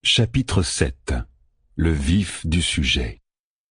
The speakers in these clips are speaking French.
Chapitre 7. Le vif du sujet.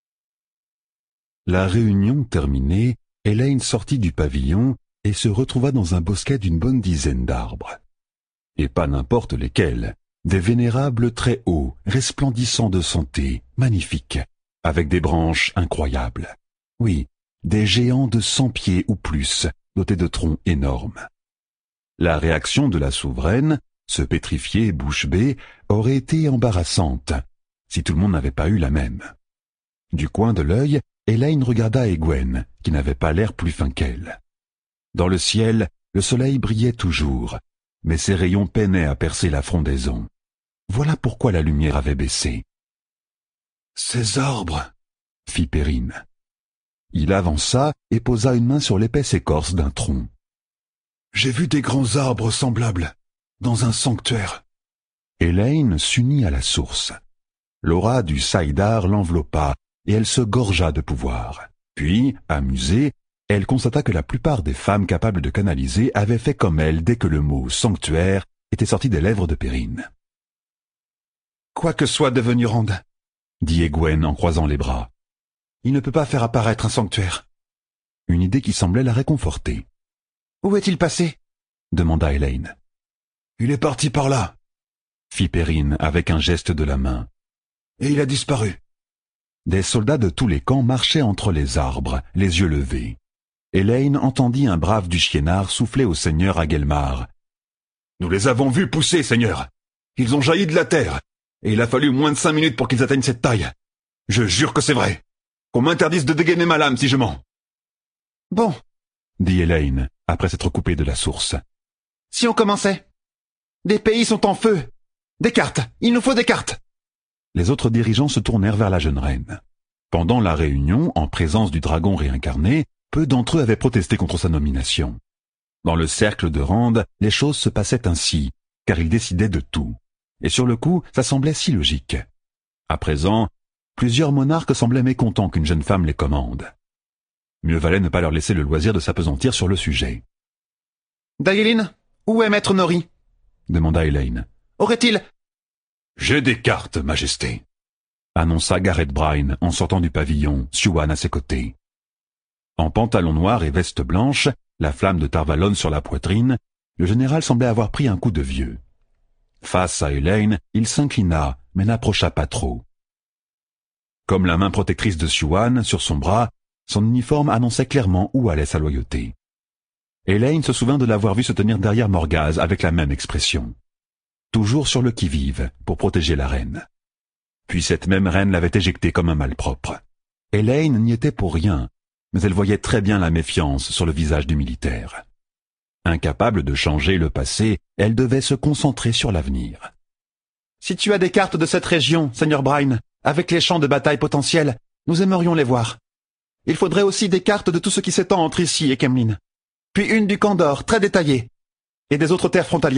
La réunion terminée, Elaine sortit du pavillon et se retrouva dans un bosquet d'une bonne dizaine d'arbres. Et pas n'importe lesquels, des vénérables très hauts, resplendissants de santé, magnifiques, avec des branches incroyables. Oui, des géants de 100 pieds ou plus, dotés de troncs énormes. La réaction de la souveraine, se pétrifier bouche bée, aurait été embarrassante, si tout le monde n'avait pas eu la même. Du coin de l'œil, Elaine regarda Egwene, qui n'avait pas l'air plus fin qu'elle. Dans le ciel, le soleil brillait toujours, mais ses rayons peinaient à percer la frondaison. Voilà pourquoi la lumière avait baissé. « Ces arbres !» fit Perrine. Il avança et posa une main sur l'épaisse écorce d'un tronc. « J'ai vu des grands arbres semblables, dans un sanctuaire. » Elaine s'unit à la source. L'aura du saïdar l'enveloppa, et elle se gorgea de pouvoir. Puis, amusée, elle constata que la plupart des femmes capables de canaliser avaient fait comme elle dès que le mot « sanctuaire » était sorti des lèvres de Perrine. « Quoi que soit devenu Rand, » dit Egwene en croisant les bras, « il ne peut pas faire apparaître un sanctuaire. » Une idée qui semblait la réconforter. « Où est-il passé ?» demanda Elaine. « Il est parti par là, » fit Perrine avec un geste de la main. « Et il a disparu. » Des soldats de tous les camps marchaient entre les arbres, les yeux levés. Elaine entendit un brave du Chiénard souffler au seigneur Agelmar. « Nous les avons vus pousser, seigneur. Ils ont jailli de la terre, et il a fallu moins de 5 minutes pour qu'ils atteignent cette taille. Je jure que c'est vrai. Qu'on m'interdise de dégainer ma lame si je mens. »« Bon, » dit Elaine, après s'être coupée de la source. « Si on commençait. Des pays sont en feu. Des cartes. Il nous faut des cartes. » Les autres dirigeants se tournèrent vers la jeune reine. Pendant la réunion, en présence du dragon réincarné, peu d'entre eux avaient protesté contre sa nomination. Dans le cercle de Rand, les choses se passaient ainsi, car il décidait de tout. Et sur le coup, ça semblait si logique. À présent, plusieurs monarques semblaient mécontents qu'une jeune femme les commande. Mieux valait ne pas leur laisser le loisir de s'appesantir sur le sujet. « Dayeline, où est maître Nori ?» demanda Elaine. « Aurait-il... » « J'ai des cartes, majesté », annonça Gareth Bryne en sortant du pavillon, Siouan à ses côtés. En pantalon noir et veste blanche, la flamme de Tarvalon sur la poitrine, le général semblait avoir pris un coup de vieux. Face à Elaine, il s'inclina, mais n'approcha pas trop. Comme la main protectrice de Siouan sur son bras, son uniforme annonçait clairement où allait sa loyauté. Elaine se souvint de l'avoir vu se tenir derrière Morgase avec la même expression. Toujours sur le qui-vive, pour protéger la reine. Puis cette même reine l'avait éjectée comme un malpropre. Elaine n'y était pour rien, mais elle voyait très bien la méfiance sur le visage du militaire. Incapable de changer le passé, elle devait se concentrer sur l'avenir. « Si tu as des cartes de cette région, Seigneur Bryne, avec les champs de bataille potentiels, nous aimerions les voir. Il faudrait aussi des cartes de tout ce qui s'étend entre ici et Kemlin. Puis une du Kandor, très détaillée, et des autres terres frontalières. »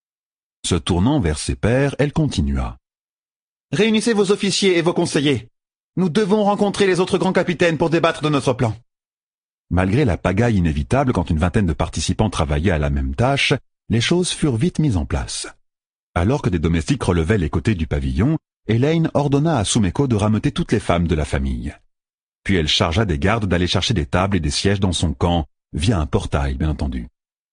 Se tournant vers ses pairs, elle continua. « Réunissez vos officiers et vos conseillers. Nous devons rencontrer les autres grands capitaines pour débattre de notre plan. » Malgré la pagaille inévitable quand une vingtaine de participants travaillaient à la même tâche, les choses furent vite mises en place. Alors que des domestiques relevaient les côtés du pavillon, Elaine ordonna à Sumeko de rameuter toutes les femmes de la famille. Puis elle chargea des gardes d'aller chercher des tables et des sièges dans son camp, via un portail, bien entendu.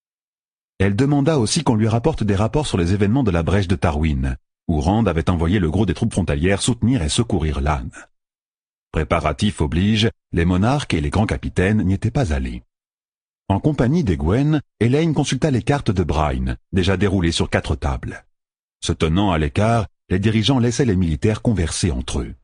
Elle demanda aussi qu'on lui rapporte des rapports sur les événements de la brèche de Tarwin, où Rand avait envoyé le gros des troupes frontalières soutenir et secourir Lan. Préparatifs oblige, les monarques et les grands capitaines n'y étaient pas allés. En compagnie d'Egwene, Elaine consulta les cartes de Bryne, déjà déroulées sur 4 tables. Se tenant à l'écart, les dirigeants laissaient les militaires converser entre eux.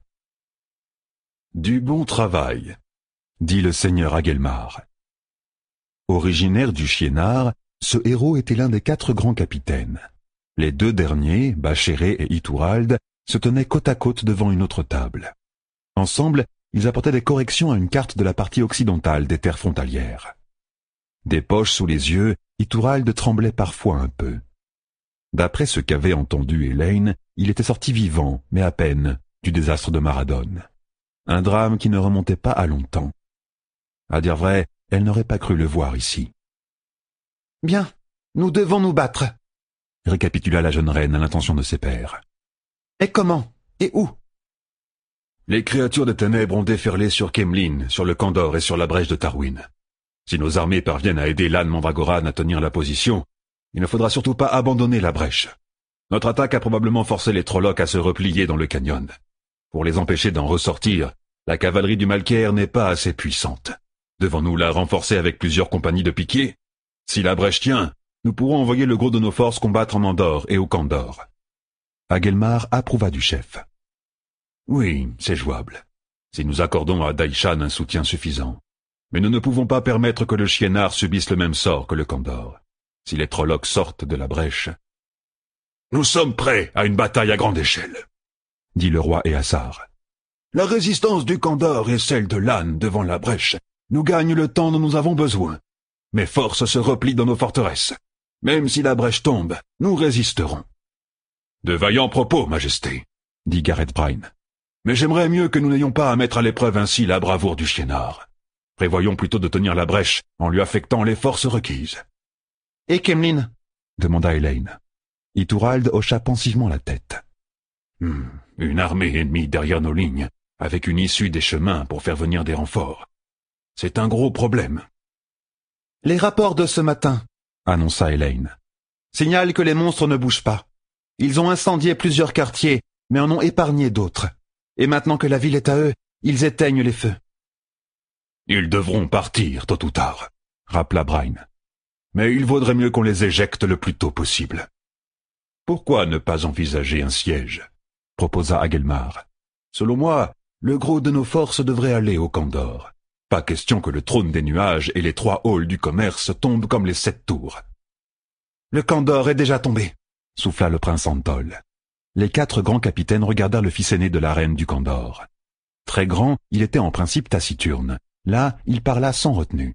« Du bon travail », dit le seigneur Agelmar. Originaire du Chiénard, ce héros était l'un des 4 grands capitaines. Les 2 derniers, Bachéré et Ituralde, se tenaient côte à côte devant une autre table. Ensemble, ils apportaient des corrections à une carte de la partie occidentale des terres frontalières. Des poches sous les yeux, Ituralde tremblait parfois un peu. D'après ce qu'avait entendu Elaine, il était sorti vivant, mais à peine, du désastre de Maradone. Un drame qui ne remontait pas à longtemps. À dire vrai, elle n'aurait pas cru le voir ici. « Bien, nous devons nous battre », récapitula la jeune reine à l'intention de ses pairs. Et comment? Et où? Les créatures des ténèbres ont déferlé sur Kemlin, sur le Kandor et sur la brèche de Tarwin. Si nos armées parviennent à aider Lan Mandragoran à tenir la position, il ne faudra surtout pas abandonner la brèche. Notre attaque a probablement forcé les Trollocs à se replier dans le canyon. Pour les empêcher d'en ressortir, la cavalerie du Malkier n'est pas assez puissante. Devons-nous la renforcer avec plusieurs compagnies de piquiers? Si la brèche tient, nous pourrons envoyer le gros de nos forces combattre en Andorre et au Kandor. Agelmar approuva du chef. Oui, c'est jouable. Si nous accordons à Daishan un soutien suffisant. Mais nous ne pouvons pas permettre que le Chienard subisse le même sort que le Kandor. Si les Trollocs sortent de la brèche... Nous sommes prêts à une bataille à grande échelle, dit le roi Eassar. La résistance du Kandor et celle de Lan devant la brèche nous gagnent le temps dont nous avons besoin. Mes forces se replient dans nos forteresses. Même si la brèche tombe, nous résisterons. De vaillants propos, Majesté, dit Gareth Bryne. Mais j'aimerais mieux que nous n'ayons pas à mettre à l'épreuve ainsi la bravoure du Chienard. Prévoyons plutôt de tenir la brèche en lui affectant les forces requises. Et Kemlin? Demanda Elaine. Ituralde hocha pensivement la tête. Une armée ennemie derrière nos lignes, avec une issue des chemins pour faire venir des renforts. C'est un gros problème. Les rapports de ce matin, annonça Elaine, signalent que les monstres ne bougent pas. Ils ont incendié plusieurs quartiers, mais en ont épargné d'autres. Et maintenant que la ville est à eux, ils éteignent les feux. Ils devront partir, tôt ou tard, rappela Bryne. Mais il vaudrait mieux qu'on les éjecte le plus tôt possible. Pourquoi ne pas envisager un siège? Proposa Agelmar. Selon moi, le gros de nos forces devrait aller au Kandor. Pas question que le trône des nuages et les 3 halls du commerce tombent comme les 7 tours. Le Kandor est déjà tombé, souffla le prince Antol. Les 4 grands capitaines regardèrent le fils aîné de la reine du Kandor. Très grand, il était en principe taciturne. Là, il parla sans retenue.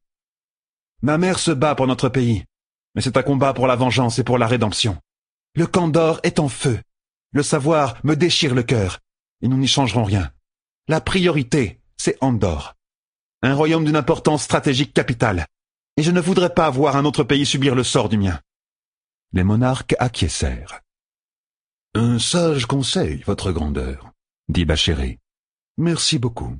Ma mère se bat pour notre pays, mais c'est un combat pour la vengeance et pour la rédemption. Le Kandor est en feu. Le savoir me déchire le cœur, et nous n'y changerons rien. La priorité, c'est Andorre. Un royaume d'une importance stratégique capitale. Et je ne voudrais pas voir un autre pays subir le sort du mien. Les monarques acquiescèrent. Un sage conseil, votre grandeur, dit Bachéré. Merci beaucoup.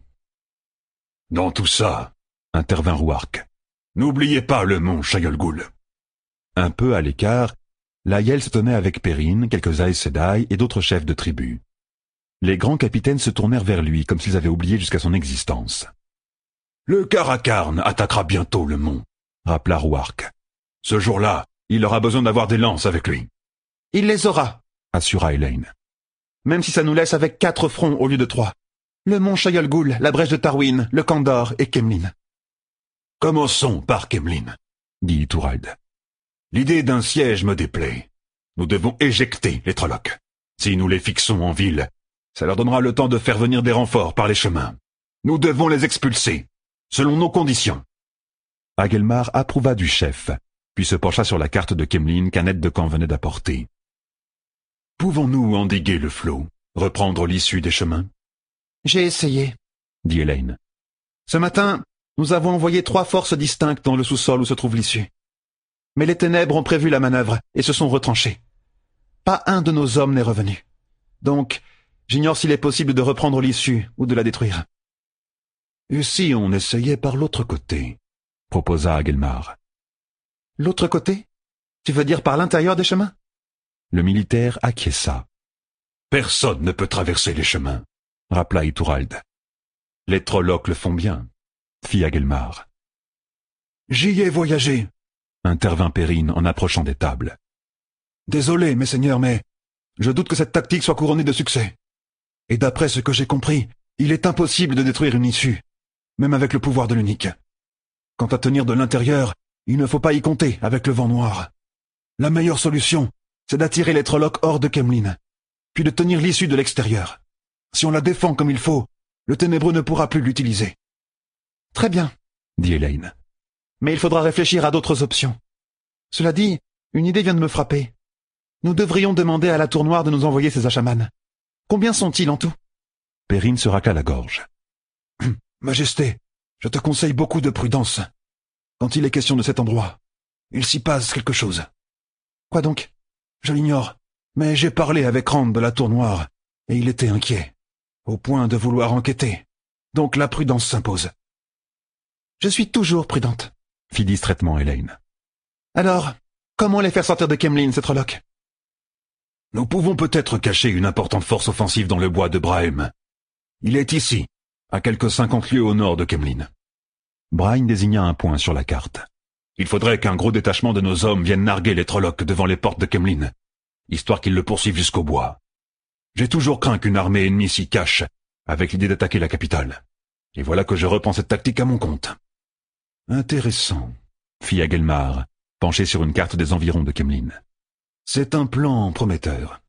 Dans tout ça, intervint Rouark, n'oubliez pas le mont Shayolgoul. Un peu à l'écart, Laël se tenait avec Perrine, quelques Aes Sedai et d'autres chefs de tribus. Les grands capitaines se tournèrent vers lui comme s'ils avaient oublié jusqu'à son existence. Le Karakarn attaquera bientôt le mont, rappela Rouark. Ce jour-là, il aura besoin d'avoir des lances avec lui. Il les aura, assura Elaine. Même si ça nous laisse avec 4 fronts au lieu de 3. Le mont Shayolgoul, la brèche de Tarwin, le Kandor et Kemlin. Commençons par Kemlin, dit Ituralde. L'idée d'un siège me déplaît. Nous devons éjecter les Trollocs. Si nous les fixons en ville, ça leur donnera le temps de faire venir des renforts par les chemins. Nous devons les expulser, selon nos conditions. Agelmar approuva du chef, puis se pencha sur la carte de Kemlin qu'un aide de camp venait d'apporter. Pouvons-nous endiguer le flot, reprendre l'issue des chemins? J'ai essayé, dit Elaine. Ce matin, nous avons envoyé 3 forces distinctes dans le sous-sol où se trouve l'issue. Mais les ténèbres ont prévu la manœuvre et se sont retranchés. Pas un de nos hommes n'est revenu. Donc, j'ignore s'il est possible de reprendre l'issue ou de la détruire. Et si on essayait par l'autre côté, proposa Agelmar. L'autre côté? Tu veux dire par l'intérieur des chemins? Le militaire acquiesça. Personne ne peut traverser les chemins, rappela Ituralde. Les Trollocs le font bien, fit Agelmar. J'y ai voyagé, intervint Perrine en approchant des tables. Désolé, mes seigneurs, mais je doute que cette tactique soit couronnée de succès. Et d'après ce que j'ai compris, il est impossible de détruire une issue, même avec le pouvoir de l'unique. Quant à tenir de l'intérieur, il ne faut pas y compter avec le vent noir. La meilleure solution, c'est d'attirer les Trollocs hors de Kemlin, puis de tenir l'issue de l'extérieur. Si on la défend comme il faut, le ténébreux ne pourra plus l'utiliser. Très bien, dit Elaine. Mais il faudra réfléchir à d'autres options. Cela dit, une idée vient de me frapper. Nous devrions demander à la Tour Noire de nous envoyer ses achamanes. Combien sont-ils en tout? Perrine se racla la gorge. Majesté, je te conseille beaucoup de prudence. Quand il est question de cet endroit, il s'y passe quelque chose. Quoi donc? Je l'ignore, mais j'ai parlé avec Rand de la Tour Noire, Et il était inquiet, au point de vouloir enquêter. Donc la prudence s'impose. Je suis toujours prudente, fit distraitement Elaine. Alors, comment les faire sortir de Kemlin, ces Trollocs? Nous pouvons peut-être cacher une importante force offensive dans le bois de Brahim. Il est ici, à quelques 50 lieues au nord de Kemlin. Brahim désigna un point sur la carte. Il faudrait qu'un gros détachement de nos hommes vienne narguer les Trollocs devant les portes de Kemlin, histoire qu'ils le poursuivent jusqu'au bois. J'ai toujours craint qu'une armée ennemie s'y cache, avec l'idée d'attaquer la capitale. Et voilà que je reprends cette tactique à mon compte. Intéressant, fit Agelmar, penché sur une carte des environs de Kemlin. C'est un plan prometteur.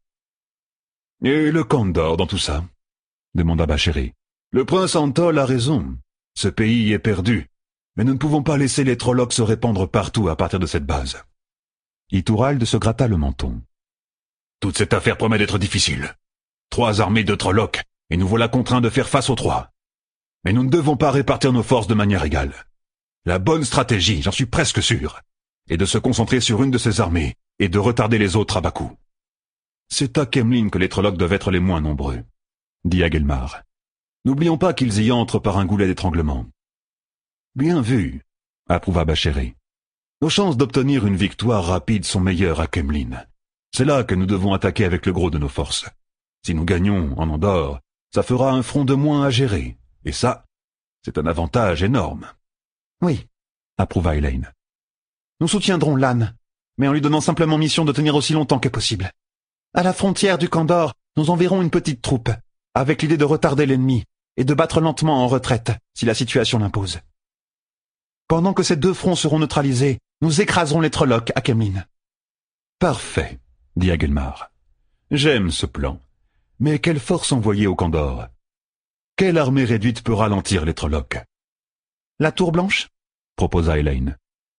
Et le Kandor dans tout ça? Demanda Bachéré. Le prince Antol a raison. Ce pays est perdu. Mais nous ne pouvons pas laisser les Trollocs se répandre partout à partir de cette base. Ituralde se gratta le menton. Toute cette affaire promet d'être difficile. 3 armées de Trollocs, et nous voilà contraints de faire face aux 3. Mais nous ne devons pas répartir nos forces de manière égale. La bonne stratégie, j'en suis presque sûr, est de se concentrer sur une de ces armées et de retarder les autres à bas coût. C'est à Kemlin que les Trollocs doivent être les moins nombreux, dit Agelmar. N'oublions pas qu'ils y entrent par un goulet d'étranglement. Bien vu, approuva Bachéré. Nos chances d'obtenir une victoire rapide sont meilleures à Kemlin. C'est là que nous devons attaquer avec le gros de nos forces. Si nous gagnons en Andorre, ça fera un front de moins à gérer. Et ça, c'est un avantage énorme. Oui, approuva Elaine. Nous soutiendrons Lan, mais en lui donnant simplement mission de tenir aussi longtemps que possible. À la frontière du Kandor, nous enverrons une petite troupe, avec l'idée de retarder l'ennemi et de battre lentement en retraite, si la situation l'impose. Pendant que ces 2 fronts seront neutralisés, nous écraserons les Trollocs à Kemlin. Parfait, dit Agelmar. J'aime ce plan. Mais quelle force envoyer au Kandor? Quelle armée réduite peut ralentir les Trollocs? La Tour Blanche? Proposa Elaine.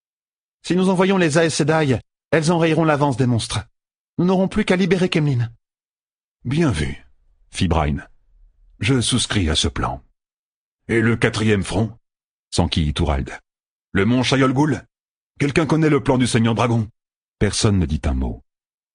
Si nous envoyons les Aes Sedai, elles enrayeront l'avance des monstres. Nous n'aurons plus qu'à libérer Kemlin. Bien vu, fit Brine. Je souscris à ce plan. Et le 4e front? S'enquit Ituralde. Le mont Shayol-Ghul? Quelqu'un connaît le plan du Seigneur Dragon? Personne ne dit un mot.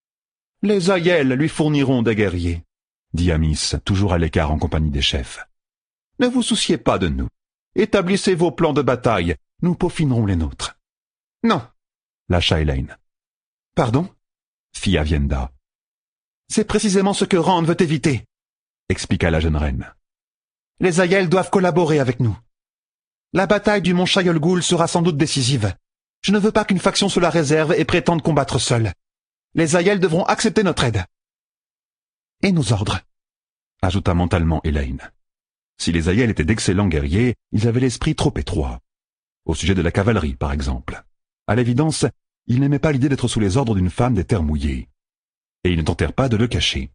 Les Aiel lui fourniront des guerriers, dit Amis, toujours à l'écart en compagnie des chefs. Ne vous souciez pas de nous. Établissez vos plans de bataille, nous peaufinerons les nôtres. Non, lâcha Elaine. Pardon? Fit Avienda. C'est précisément ce que Rand veut éviter, expliqua la jeune reine. Les Aiel doivent collaborer avec nous. La bataille du mont Shayol-Ghul sera sans doute décisive. Je ne veux pas qu'une faction se la réserve et prétende combattre seule. Les Aiel devront accepter notre aide. Et nos ordres, ajouta mentalement Elaine. Si les Aiel étaient d'excellents guerriers, ils avaient l'esprit trop étroit. Au sujet de la cavalerie, par exemple. À l'évidence, ils n'aimaient pas l'idée d'être sous les ordres d'une femme des terres mouillées. Et ils ne tentèrent pas de le cacher.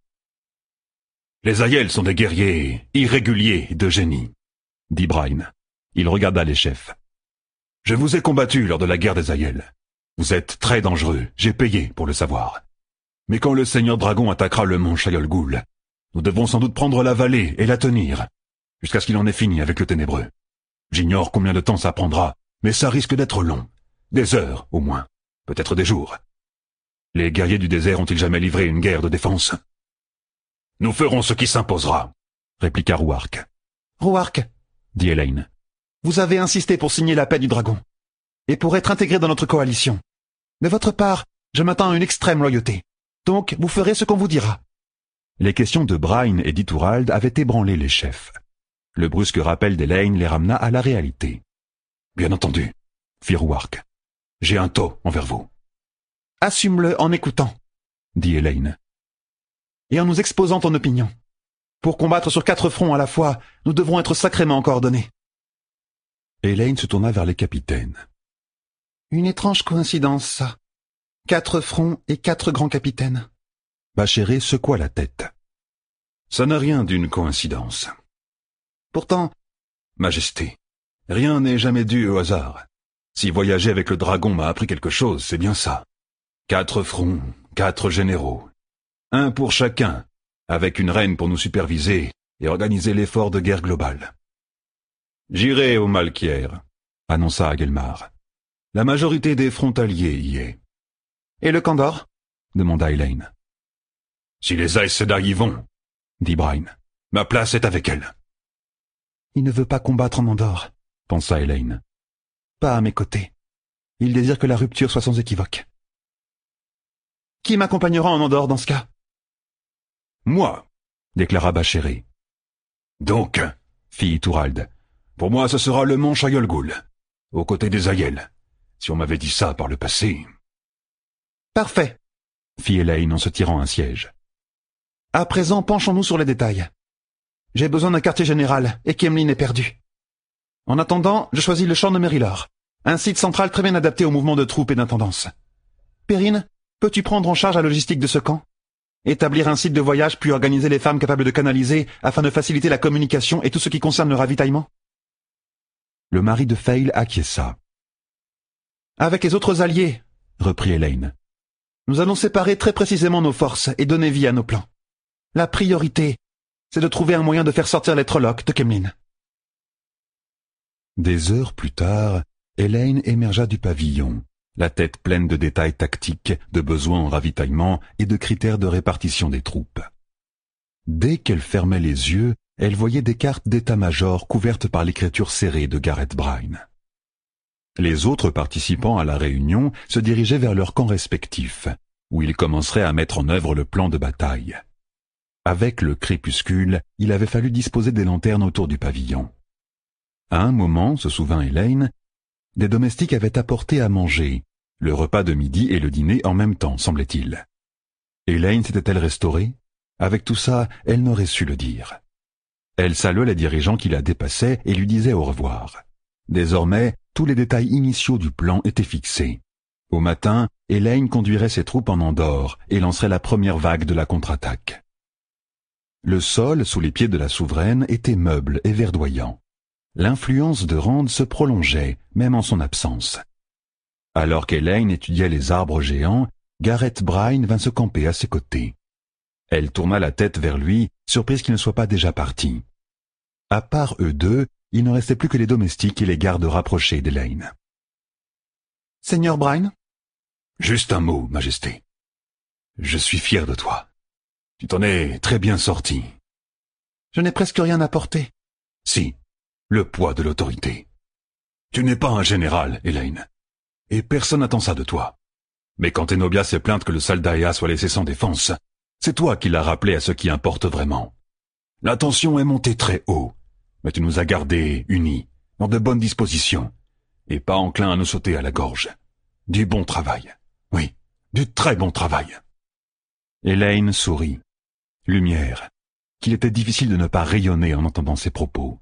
Les Aiel sont des guerriers irréguliers de génie, dit Brine. Il regarda les chefs. Je vous ai combattu lors de la guerre des Aiel. Vous êtes très dangereux, j'ai payé pour le savoir. Mais quand le Seigneur Dragon attaquera le mont Shayol-Ghul, nous devrons sans doute prendre la vallée et la tenir, jusqu'à ce qu'il en ait fini avec le Ténébreux. J'ignore combien de temps ça prendra, mais ça risque d'être long. Des heures, au moins. Peut-être des jours. Les guerriers du désert ont-ils jamais livré une guerre de défense? Nous ferons ce qui s'imposera, répliqua Rouark. Rouark, dit Elaine. Vous avez insisté pour signer la paix du dragon, et pour être intégré dans notre coalition. De votre part, je m'attends à une extrême loyauté. Donc, vous ferez ce qu'on vous dira. Les questions de Brine et d'Ituralde avaient ébranlé les chefs. Le brusque rappel d'Elaine les ramena à la réalité. Bien entendu, fit Rouark. J'ai un tort envers vous. Assume-le en écoutant, dit Elaine. Et en nous exposant ton opinion. Pour combattre sur 4 fronts à la fois, nous devrons être sacrément coordonnés. Elaine se tourna vers les capitaines. Une étrange coïncidence, ça. 4 fronts et 4 grands capitaines. Bachéré secoua la tête. Ça n'a rien d'une coïncidence. Pourtant, Majesté, rien n'est jamais dû au hasard. Si voyager avec le dragon m'a appris quelque chose, c'est bien ça. 4 fronts, 4 généraux. Un pour chacun, avec une reine pour nous superviser et organiser l'effort de guerre globale. J'irai au Malkier, annonça Agelmar. La majorité des frontaliers y est. Et le Kandor? Demanda Elaine. Si les Aes Sedai y vont, dit Brine. Ma place est avec elle. Il ne veut pas combattre en Andorre, pensa Elaine. Pas à mes côtés. Il désire que la rupture soit sans équivoque. Qui m'accompagnera en Andorre dans ce cas? Moi, déclara Bachéré. Donc, fit Tourald, pour moi ce sera le mont Chayolgoul, aux côtés des Aiel. Si on m'avait dit ça par le passé... Parfait, fit Elaine en se tirant un siège. À présent, penchons-nous sur les détails. J'ai besoin d'un quartier général, et Kemlin est perdu. En attendant, je choisis le champ de Merilor, un site central très bien adapté au mouvement de troupes et d'intendance. Perrine, peux-tu prendre en charge la logistique de ce camp? Établir un site de voyage puis organiser les femmes capables de canaliser afin de faciliter la communication et tout ce qui concerne le ravitaillement? Le mari de Fail acquiesça. Avec les autres alliés, reprit Elaine, nous allons séparer très précisément nos forces et donner vie à nos plans. La priorité, c'est de trouver un moyen de faire sortir les Trollocs de Kemlin. Des heures plus tard, Elaine émergea du pavillon, la tête pleine de détails tactiques, de besoins en ravitaillement et de critères de répartition des troupes. Dès qu'elle fermait les yeux, elle voyait des cartes d'état-major couvertes par l'écriture serrée de Gareth Brine. Les autres participants à la réunion se dirigeaient vers leurs camps respectifs, où ils commenceraient à mettre en œuvre le plan de bataille. Avec le crépuscule, il avait fallu disposer des lanternes autour du pavillon. À un moment, se souvint Elaine, des domestiques avaient apporté à manger, le repas de midi et le dîner en même temps, semblait-il. Elaine s'était-elle restaurée? Avec tout ça, elle n'aurait su le dire. Elle saluait les dirigeants qui la dépassaient et lui disait au revoir. Désormais, tous les détails initiaux du plan étaient fixés. Au matin, Elaine conduirait ses troupes en Andorre et lancerait la première vague de la contre-attaque. Le sol, sous les pieds de la souveraine, était meuble et verdoyant. L'influence de Rand se prolongeait, même en son absence. Alors qu'Elaine étudiait les arbres géants, Gareth Brine vint se camper à ses côtés. Elle tourna la tête vers lui, surprise qu'il ne soit pas déjà parti. À part eux deux, il ne restait plus que les domestiques et les gardes rapprochés d'Elaine. « Seigneur Brine ?» Juste un mot, Majesté. Je suis fier de toi. Tu t'en es très bien sorti. Je n'ai presque rien à porter. Si, le poids de l'autorité. Tu n'es pas un général, Elaine, et personne n'attend ça de toi. Mais quand Enobia s'est plainte que le Saldaea soit laissé sans défense, c'est toi qui l'as rappelé à ce qui importe vraiment. La tension est montée très haut, mais tu nous as gardés unis, dans de bonnes dispositions, et pas enclins à nous sauter à la gorge. Du bon travail. Oui, du très bon travail. Elaine sourit. Lumière, qu'il était difficile de ne pas rayonner en entendant ses propos.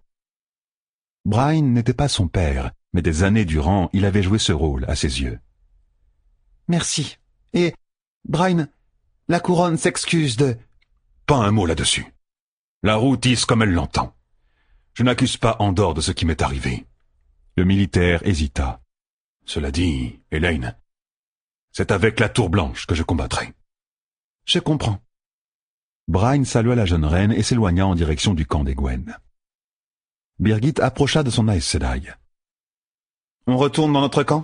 Brine n'était pas son père, mais des années durant, il avait joué ce rôle à ses yeux. Merci. Et, Brine, la couronne s'excuse de... Pas un mot là-dessus. La roue tisse comme elle l'entend. Je n'accuse pas Andorre de ce qui m'est arrivé. Le militaire hésita. Cela dit, Elaine, c'est avec la Tour Blanche que je combattrai. Je comprends. Brine salua la jeune reine et s'éloigna en direction du camp des Gwen. Birgit approcha de son Aes Sedai. « On retourne dans notre camp ?»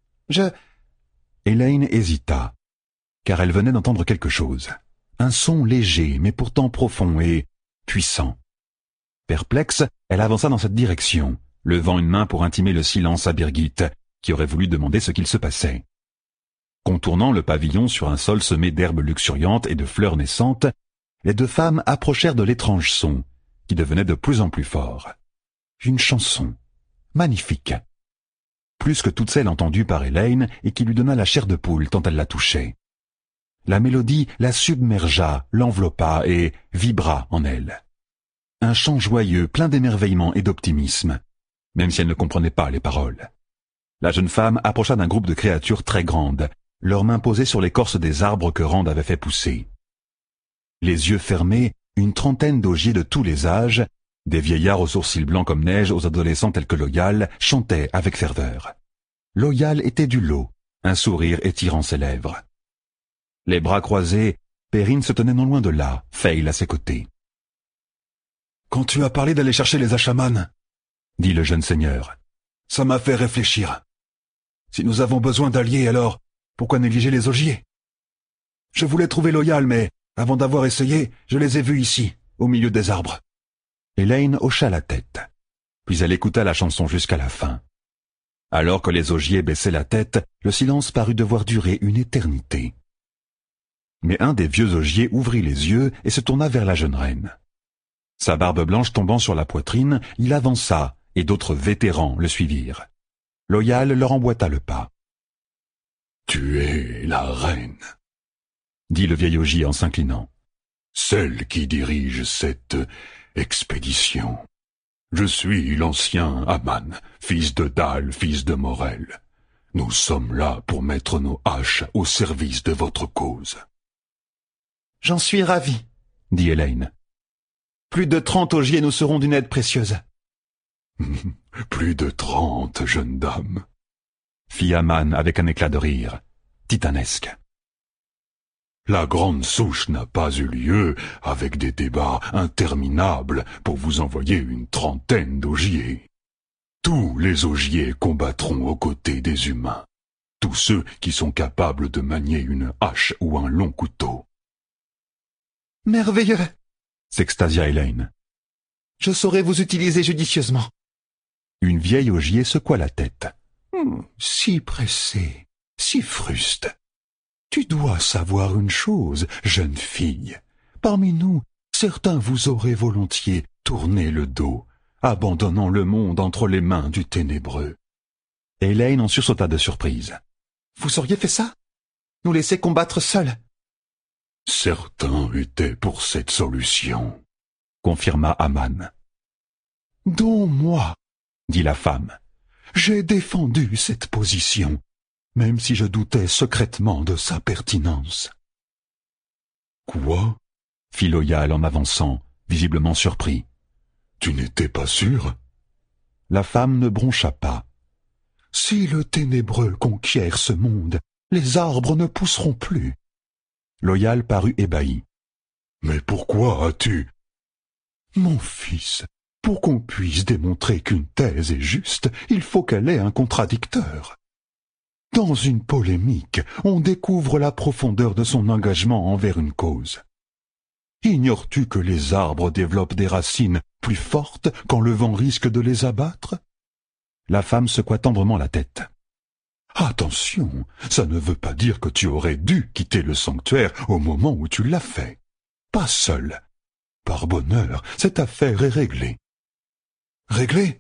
Elaine hésita, car elle venait d'entendre quelque chose. Un son léger, mais pourtant profond et puissant. Perplexe, elle avança dans cette direction, levant une main pour intimer le silence à Birgit, qui aurait voulu demander ce qu'il se passait. Contournant le pavillon sur un sol semé d'herbes luxuriantes et de fleurs naissantes, les deux femmes approchèrent de l'étrange son, qui devenait de plus en plus fort. Une chanson, magnifique. Plus que toutes celles entendues par Elaine et qui lui donna la chair de poule tant elle la touchait. La mélodie la submergea, l'enveloppa et vibra en elle. Un chant joyeux, plein d'émerveillement et d'optimisme, même si elle ne comprenait pas les paroles. La jeune femme approcha d'un groupe de créatures très grandes, leurs mains posées sur l'écorce des arbres que Rand avait fait pousser. Les yeux fermés, une trentaine d'augiers de tous les âges, des vieillards aux sourcils blancs comme neige aux adolescents tels que Loyal, chantaient avec ferveur. Loyal était du lot, un sourire étirant ses lèvres. Les bras croisés, Perrine se tenait non loin de là, Fail à ses côtés. « Quand tu as parlé d'aller chercher les Ashaman, dit le jeune seigneur, ça m'a fait réfléchir. Si nous avons besoin d'alliés, alors pourquoi négliger les augiers? Je voulais trouver Loyal, mais avant d'avoir essayé, je les ai vus ici, au milieu des arbres. Elaine hocha la tête, puis elle écouta la chanson jusqu'à la fin. Alors que les augiers baissaient la tête, le silence parut devoir durer une éternité. Mais un des vieux augiers ouvrit les yeux et se tourna vers la jeune reine. Sa barbe blanche tombant sur la poitrine, il avança, et d'autres vétérans le suivirent. Loyal leur emboîta le pas. « Tu es la reine, » dit le vieil augier en s'inclinant. « celle qui dirige cette expédition. Je suis l'ancien Aman, fils de Dal, fils de Morel. Nous sommes là pour mettre nos haches au service de votre cause. » « J'en suis ravi, » dit Elaine. « Plus de 30 augiers nous seront d'une aide précieuse. » « Plus de 30, jeune dame, » fit Aman avec un éclat de rire, titanesque. « La grande souche n'a pas eu lieu avec des débats interminables pour vous envoyer une trentaine d'augiers. Tous les augiers combattront aux côtés des humains, tous ceux qui sont capables de manier une hache ou un long couteau. » « Merveilleux !» s'extasia Elaine. « Je saurai vous utiliser judicieusement. » Une vieille augier secoua la tête. Si pressé, si fruste. Tu dois savoir une chose, jeune fille. Parmi nous, certains vous auraient volontiers tourné le dos, abandonnant le monde entre les mains du ténébreux. » Elaine en sursauta de surprise. « Vous auriez fait ça? Nous laisser combattre seuls? » « Certains étaient pour cette solution, » confirma Aman. « Dont moi, » dit la femme. « J'ai défendu cette position, même si je doutais secrètement de sa pertinence. » « Quoi ?» fit Loyal en avançant, visiblement surpris. « Tu n'étais pas sûr ?» La femme ne broncha pas. « Si le ténébreux conquiert ce monde, les arbres ne pousseront plus. » Loyal parut ébahi. « Mais pourquoi as-tu... » ?»« Mon fils, pour qu'on puisse démontrer qu'une thèse est juste, il faut qu'elle ait un contradicteur. Dans une polémique, on découvre la profondeur de son engagement envers une cause. Ignores-tu que les arbres développent des racines plus fortes quand le vent risque de les abattre ? » La femme secoua tendrement la tête. « Attention, ça ne veut pas dire que tu aurais dû quitter le sanctuaire au moment où tu l'as fait. Pas seul. Par bonheur, cette affaire est réglée. »« Réglée ?»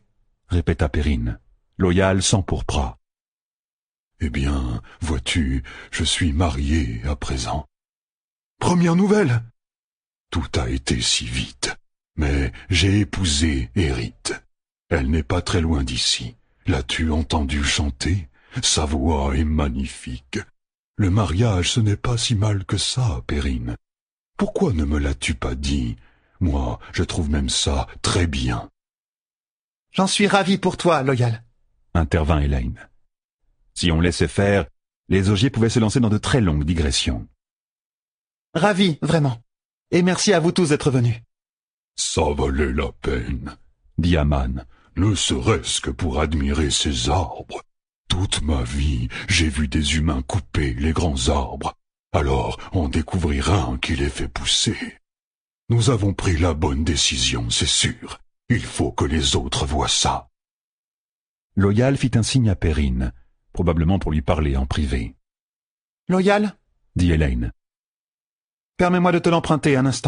répéta Perrine. Loyal s'empourpra. « Eh bien, vois-tu, je suis marié à présent. »« Première nouvelle !»« Tout a été si vite, mais j'ai épousé Hérite. Elle n'est pas très loin d'ici. L'as-tu entendu chanter ? Sa voix est magnifique. Le mariage, ce n'est pas si mal que ça, Perrine. Pourquoi ne me l'as-tu pas dit ? Moi, je trouve même ça très bien. »« J'en suis ravi pour toi, Loyal, » intervint Elaine. Si on laissait faire, les augiers pouvaient se lancer dans de très longues digressions. « Ravi, vraiment. Et merci à vous tous d'être venus. »« Ça valait la peine, » dit Aman. « Ne serait-ce que pour admirer ces arbres. Toute ma vie, j'ai vu des humains couper les grands arbres. Alors, en découvrir un qui les fait pousser. Nous avons pris la bonne décision, c'est sûr. Il faut que les autres voient ça. » Loyal fit un signe à Perrine, probablement pour lui parler en privé. « Loyal, » dit Elaine. « Permets-moi de te l'emprunter un instant. »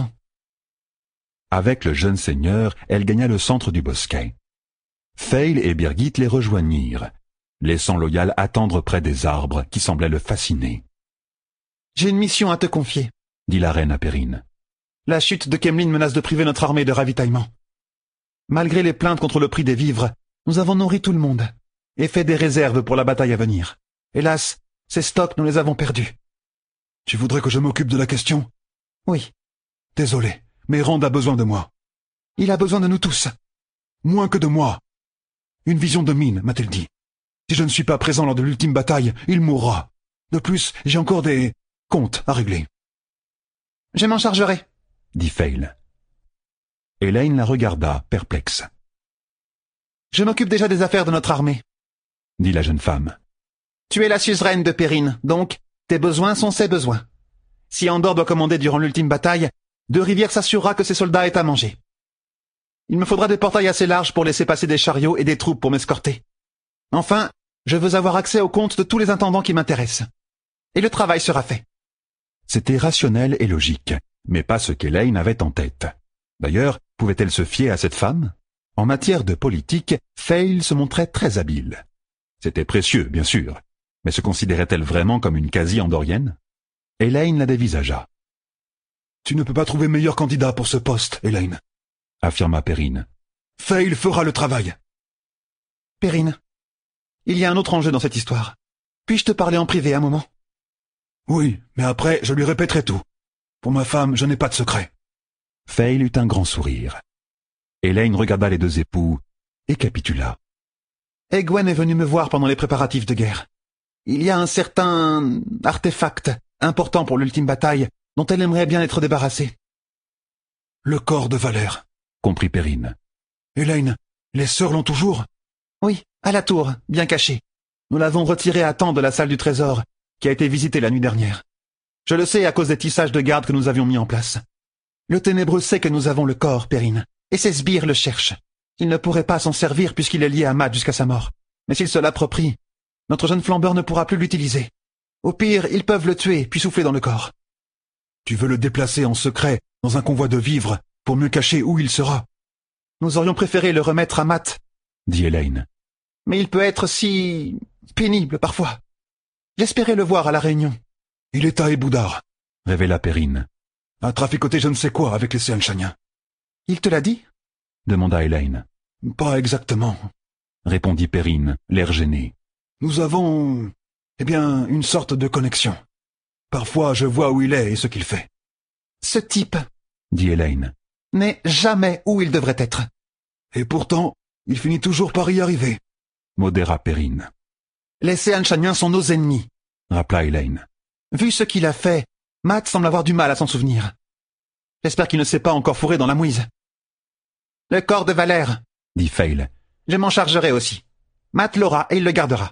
Avec le jeune seigneur, elle gagna le centre du bosquet. Feil et Birgit les rejoignirent, laissant Loyal attendre près des arbres qui semblaient le fasciner. « J'ai une mission à te confier, » dit la reine à Perrine. « La chute de Kemlin menace de priver notre armée de ravitaillement. Malgré les plaintes contre le prix des vivres, nous avons nourri tout le monde et fait des réserves pour la bataille à venir. Hélas, ces stocks, nous les avons perdus. »« Tu voudrais que je m'occupe de la question ? » ?»« Oui. »« Désolé, mais Rand a besoin de moi. »« Il a besoin de nous tous. »« Moins que de moi. Une vision de mine, m'a-t-elle dit. Si je ne suis pas présent lors de l'ultime bataille, il mourra. De plus, j'ai encore des comptes à régler. »« Je m'en chargerai, » dit Feil. Elaine la regarda, perplexe. « Je m'occupe déjà des affaires de notre armée, » dit la jeune femme. « Tu es la suzeraine de Perrine, donc tes besoins sont ses besoins. Si Andor doit commander durant l'ultime bataille, Deux-Rivières s'assurera que ses soldats aient à manger. Il me faudra des portails assez larges pour laisser passer des chariots et des troupes pour m'escorter. Enfin, je veux avoir accès aux comptes de tous les intendants qui m'intéressent. Et le travail sera fait. C'était rationnel et logique, mais pas ce qu'Elaine avait en tête. D'ailleurs, pouvait-elle se fier à cette femme? En matière de politique, Fail se montrait très habile. C'était précieux, bien sûr, mais se considérait-elle vraiment comme une quasi-andorienne? Elaine la dévisagea. « Tu ne peux pas trouver meilleur candidat pour ce poste, Elaine, » affirma Perrine. « Fail fera le travail. » Perrine, il y a un autre enjeu dans cette histoire. Puis-je te parler en privé un moment? Oui, mais après, je lui répéterai tout. Pour ma femme, je n'ai pas de secret. Fail eut un grand sourire. Elaine regarda les deux époux et capitula. Egwene est venue me voir pendant les préparatifs de guerre. Il y a un certain artefact important pour l'ultime bataille dont elle aimerait bien être débarrassée. Le corps de Valère, comprit Perrine. Elaine, les sœurs l'ont toujours? Oui, à la tour, bien caché. Nous l'avons retiré à temps de la salle du trésor, qui a été visitée la nuit dernière. Je le sais à cause des tissages de garde que nous avions mis en place. Le ténébreux sait que nous avons le corps, Perrine, et ses sbires le cherchent. Il ne pourrait pas s'en servir puisqu'il est lié à Matt jusqu'à sa mort. Mais s'il se l'approprie, notre jeune flambeur ne pourra plus l'utiliser. Au pire, ils peuvent le tuer, puis souffler dans le corps. Tu veux le déplacer en secret, dans un convoi de vivres, pour mieux cacher où il sera? Nous aurions préféré le remettre à Matt, dit Elaine. Mais il peut être si pénible parfois. J'espérais le voir à la Réunion. Il est à Eboudar, révéla Perrine. À traficoter je ne sais quoi avec les Séanchaniens. Il te l'a dit? Demanda Elaine. Pas exactement, répondit Perrine, l'air gêné. Nous avons, une sorte de connexion. Parfois je vois où il est et ce qu'il fait. Ce type, dit Elaine, n'est jamais où il devrait être. Et pourtant, il finit toujours par y arriver, modéra Perrine. Les Séanchaniens sont nos ennemis, rappela Elaine. Vu ce qu'il a fait, Matt semble avoir du mal à s'en souvenir. J'espère qu'il ne s'est pas encore fourré dans la mouise. Le corps de Valère, dit Fail. Je m'en chargerai aussi. Matt l'aura et il le gardera.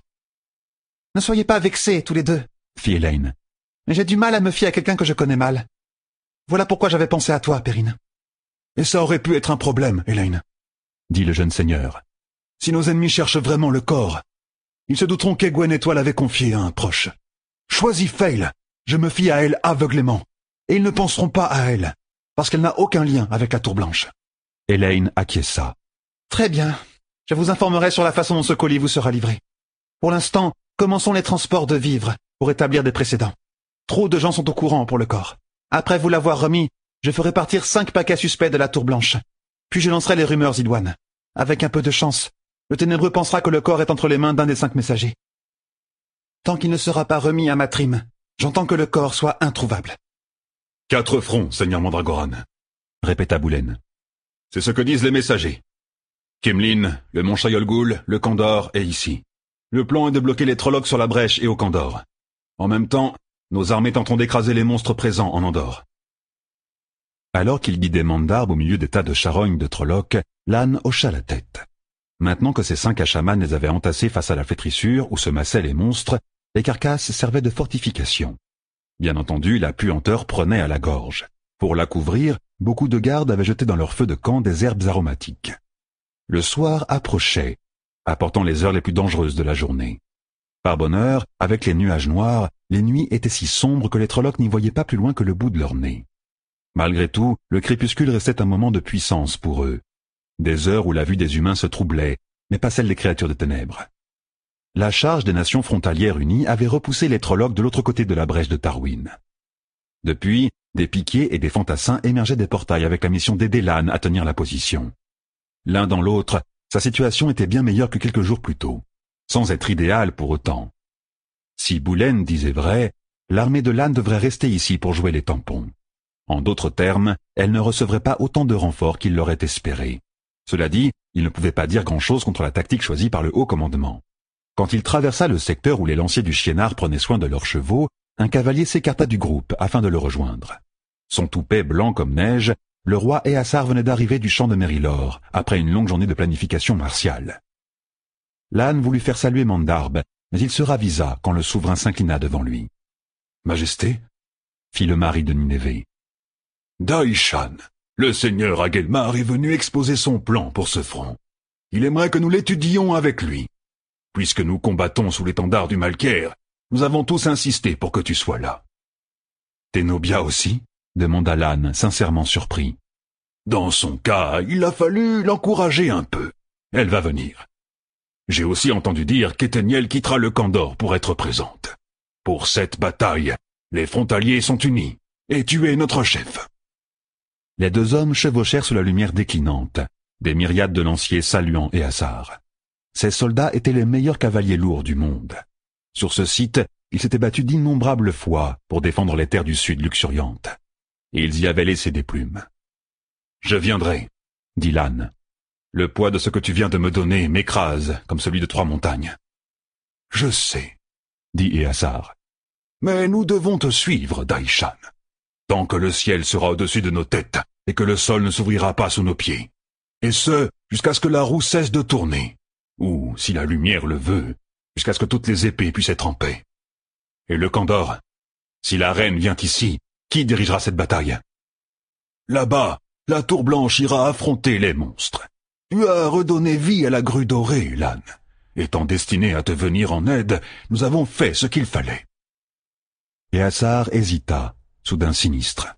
Ne soyez pas vexés, tous les deux, fit Elaine. J'ai du mal à me fier à quelqu'un que je connais mal. Voilà pourquoi j'avais pensé à toi, Perrine. Et ça aurait pu être un problème, Elaine, dit le jeune seigneur. Si nos ennemis cherchent vraiment le corps, ils se douteront qu'Egwene et toi l'avez confié à un proche. Choisis Fail, je me fie à elle aveuglément, et ils ne penseront pas à elle, parce qu'elle n'a aucun lien avec la Tour Blanche. Elaine acquiesça. Très bien, je vous informerai sur la façon dont ce colis vous sera livré. Pour l'instant, commençons les transports de vivres, pour établir des précédents. Trop de gens sont au courant pour le corps. Après vous l'avoir remis, je ferai partir 5 paquets suspects de la Tour Blanche. Puis je lancerai les rumeurs idoines. Avec un peu de chance, le ténébreux pensera que le corps est entre les mains d'un des 5 messagers. Tant qu'il ne sera pas remis à Matrim, j'entends que le corps soit introuvable. 4 fronts, Seigneur Mandragoran, répéta Boulen. C'est ce que disent les messagers. Kimlin, le mont Chayolgoul, le Kandor est ici. Le plan est de bloquer les Trollocs sur la brèche et au Kandor. En même temps, nos armées tenteront d'écraser les monstres présents en Andorre. Alors qu'il guidait Mandarb au milieu des tas de charognes de Trollocs, l'âne hocha la tête. Maintenant que ses 5 hachamanes les avaient entassés face à la flétrissure où se massaient les monstres, les carcasses servaient de fortification. Bien entendu, la puanteur prenait à la gorge. Pour la couvrir, beaucoup de gardes avaient jeté dans leur feu de camp des herbes aromatiques. Le soir approchait, apportant les heures les plus dangereuses de la journée. Par bonheur, avec les nuages noirs, les nuits étaient si sombres que les Trollocs n'y voyaient pas plus loin que le bout de leur nez. Malgré tout, le crépuscule restait un moment de puissance pour eux. Des heures où la vue des humains se troublait, mais pas celle des créatures de ténèbres. La charge des nations frontalières unies avait repoussé les Trollocs de l'autre côté de la brèche de Tarwin. Depuis, des piquiers et des fantassins émergeaient des portails avec la mission d'aider l'âne à tenir la position. L'un dans l'autre, sa situation était bien meilleure que quelques jours plus tôt, sans être idéale pour autant. Si Boulen disait vrai, l'armée de l'âne devrait rester ici pour jouer les tampons. En d'autres termes, elle ne recevrait pas autant de renforts qu'il l'aurait espéré. Cela dit, il ne pouvait pas dire grand-chose contre la tactique choisie par le haut commandement. Quand il traversa le secteur où les lanciers du Chienard prenaient soin de leurs chevaux, un cavalier s'écarta du groupe afin de le rejoindre. Son toupet blanc comme neige, le roi Éassar venait d'arriver du champ de Mérilor, après une longue journée de planification martiale. L'âne voulut faire saluer Mandarb, mais il se ravisa quand le souverain s'inclina devant lui. « Majesté » fit le mari de Ninévé. Daishan, le seigneur Agelmar est venu exposer son plan pour ce front. Il aimerait que nous l'étudions avec lui. Puisque nous combattons sous l'étendard du Malker, nous avons tous insisté pour que tu sois là. Ténobia aussi? Demanda Lan, sincèrement surpris. Dans son cas, il a fallu l'encourager un peu. Elle va venir. J'ai aussi entendu dire qu'Etheniel quittera le Kandor pour être présente. Pour cette bataille, les frontaliers sont unis, et tu es notre chef. Les deux hommes chevauchèrent sous la lumière déclinante, des myriades de lanciers saluant Eassar. Ces soldats étaient les meilleurs cavaliers lourds du monde. Sur ce site, ils s'étaient battus d'innombrables fois pour défendre les terres du sud luxuriantes. Et ils y avaient laissé des plumes. « Je viendrai, » dit Lan. « Le poids de ce que tu viens de me donner m'écrase comme celui de 3 montagnes. »« Je sais, » dit Eassar. « Mais nous devons te suivre, Daishan. Tant que le ciel sera au-dessus de nos têtes et que le sol ne s'ouvrira pas sous nos pieds. Et ce, jusqu'à ce que la roue cesse de tourner. Ou, si la lumière le veut, jusqu'à ce que toutes les épées puissent être en paix. Et le Kandor, si la reine vient ici, qui dirigera cette bataille? Là-bas, la tour blanche ira affronter les monstres. Tu as redonné vie à la grue dorée, Lan. Étant destiné à te venir en aide, nous avons fait ce qu'il fallait. Eassar hésita, soudain sinistre.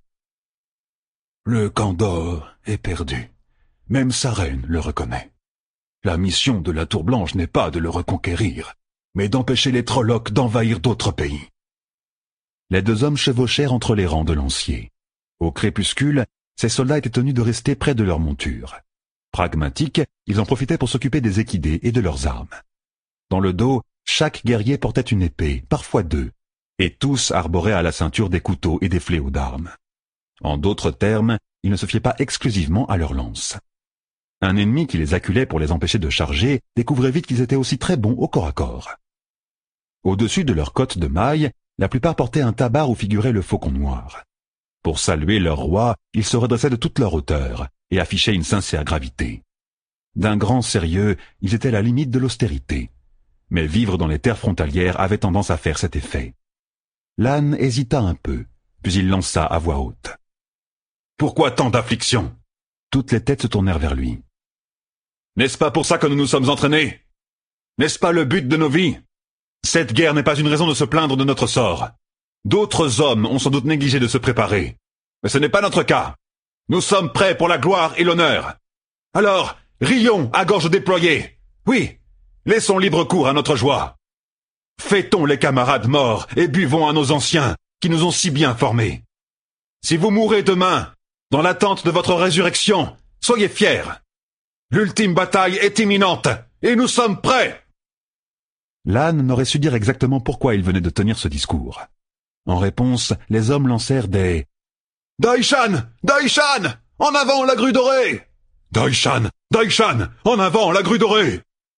Le Kandor est perdu. Même sa reine le reconnaît. La mission de la Tour Blanche n'est pas de le reconquérir, mais d'empêcher les Trollocs d'envahir d'autres pays. Les deux hommes chevauchèrent entre les rangs de lanciers. Au crépuscule, ces soldats étaient tenus de rester près de leur monture. Pragmatiques, ils en profitaient pour s'occuper des équidés et de leurs armes. Dans le dos, chaque guerrier portait une épée, parfois 2, et tous arboraient à la ceinture des couteaux et des fléaux d'armes. En d'autres termes, ils ne se fiaient pas exclusivement à leurs lances. Un ennemi qui les acculait pour les empêcher de charger découvrait vite qu'ils étaient aussi très bons au corps à corps. Au-dessus de leur cotte de mailles, la plupart portaient un tabard où figurait le faucon noir. Pour saluer leur roi, ils se redressaient de toute leur hauteur et affichaient une sincère gravité. D'un grand sérieux, ils étaient à la limite de l'austérité. Mais vivre dans les terres frontalières avait tendance à faire cet effet. Lan hésita un peu, puis il lança à voix haute. « Pourquoi tant d'affliction » Toutes les têtes se tournèrent vers lui. « N'est-ce pas pour ça que nous nous sommes entraînés? N'est-ce pas le but de nos vies? Cette guerre n'est pas une raison de se plaindre de notre sort. D'autres hommes ont sans doute négligé de se préparer. Mais ce n'est pas notre cas. Nous sommes prêts pour la gloire et l'honneur. Alors, rions à gorge déployée. Oui, laissons libre cours à notre joie. Fêtons les camarades morts et buvons à nos anciens qui nous ont si bien formés. Si vous mourrez demain, dans l'attente de votre résurrection, soyez fiers. L'ultime bataille est imminente et nous sommes prêts. » Lan n'aurait su dire exactement pourquoi il venait de tenir ce discours. En réponse, les hommes lancèrent des « Daishan! Daishan! En avant la grue dorée! Daishan! Daishan! En avant la grue dorée !»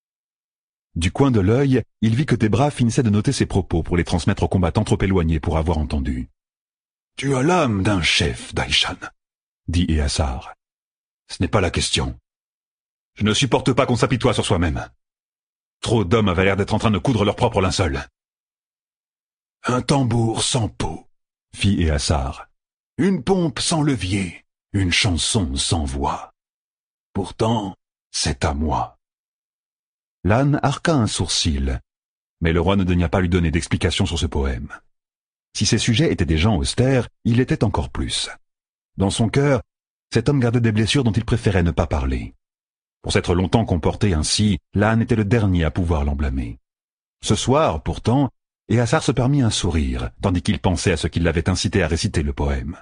Du coin de l'œil, il vit que Tebra finissait de noter ses propos pour les transmettre aux combattants trop éloignés pour avoir entendu. « Tu as l'âme d'un chef, Daishan, » dit Eassar. « Ce n'est pas la question. Je ne supporte pas qu'on s'apitoie sur soi-même. Trop d'hommes avaient l'air d'être en train de coudre leur propre linceul. »« Un tambour sans peau, » fit Eassar. « Une pompe sans levier, une chanson sans voix. Pourtant, c'est à moi. » Lan arqua un sourcil, mais le roi ne daigna pas lui donner d'explication sur ce poème. Si ses sujets étaient des gens austères, il l'était encore plus. Dans son cœur, cet homme gardait des blessures dont il préférait ne pas parler. Pour s'être longtemps comporté ainsi, Lan était le dernier à pouvoir l'en blâmer. Ce soir, pourtant, Eassar se permit un sourire, tandis qu'il pensait à ce qui l'avait incité à réciter le poème.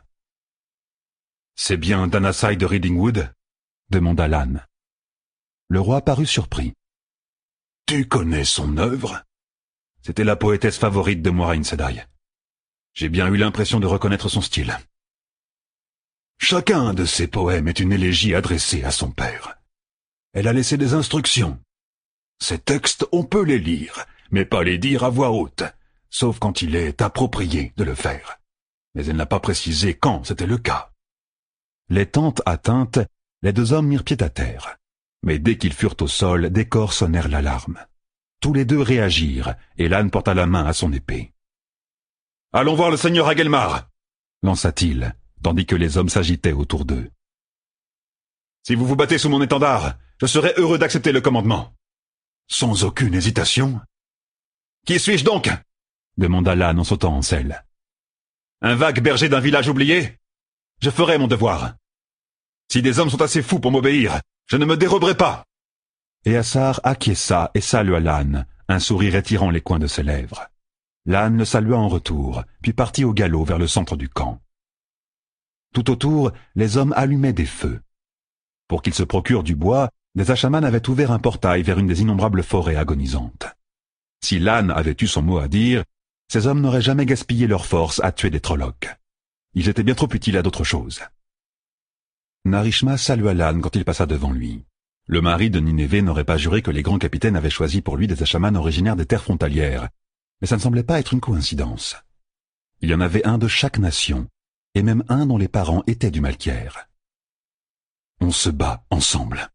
« C'est bien Danasai de Readingwood ?» demanda Lan. Le roi parut surpris. « Tu connais son œuvre ?» C'était la poétesse favorite de Moiraine Sedai. J'ai bien eu l'impression de reconnaître son style. Chacun de ses poèmes est une élégie adressée à son père. Elle a laissé des instructions. Ces textes, on peut les lire, mais pas les dire à voix haute, sauf quand il est approprié de le faire. Mais elle n'a pas précisé quand c'était le cas. Les tentes atteintes, les deux hommes mirent pied à terre. Mais dès qu'ils furent au sol, des corps sonnèrent l'alarme. Tous les deux réagirent, et Lan porta la main à son épée. « Allons voir le seigneur Agelmar !» lança-t-il, tandis que les hommes s'agitaient autour d'eux. « Si vous vous battez sous mon étendard, je serai heureux d'accepter le commandement. » Sans aucune hésitation. « Qui suis-je donc ?» demanda l'âne en sautant en selle. « Un vague berger d'un village oublié ? Je ferai mon devoir. Si des hommes sont assez fous pour m'obéir, je ne me déroberai pas. » Et Assar acquiesça et salua l'âne, un sourire étirant les coins de ses lèvres. L'âne le salua en retour, puis partit au galop vers le centre du camp. Tout autour, les hommes allumaient des feux. Pour qu'ils se procurent du bois, des Asha'man avaient ouvert un portail vers une des innombrables forêts agonisantes. Si l'âne avait eu son mot à dire, ces hommes n'auraient jamais gaspillé leur force à tuer des Trollocs. Ils étaient bien trop utiles à d'autres choses. Narishma salua l'âne quand il passa devant lui. Le mari de Ninévé n'aurait pas juré que les grands capitaines avaient choisi pour lui des Asha'man originaires des terres frontalières, mais ça ne semblait pas être une coïncidence. Il y en avait un de chaque nation, et même un dont les parents étaient du Malkier. On se bat ensemble.